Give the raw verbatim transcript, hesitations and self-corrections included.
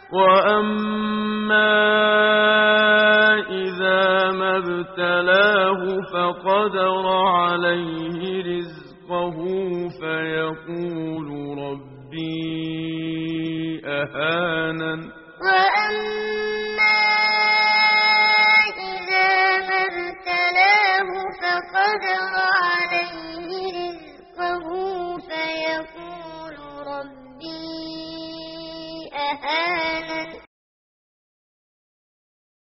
وأما إذا ما ابتلاه فقدر عليه رزقه فيقول ربي أهانن.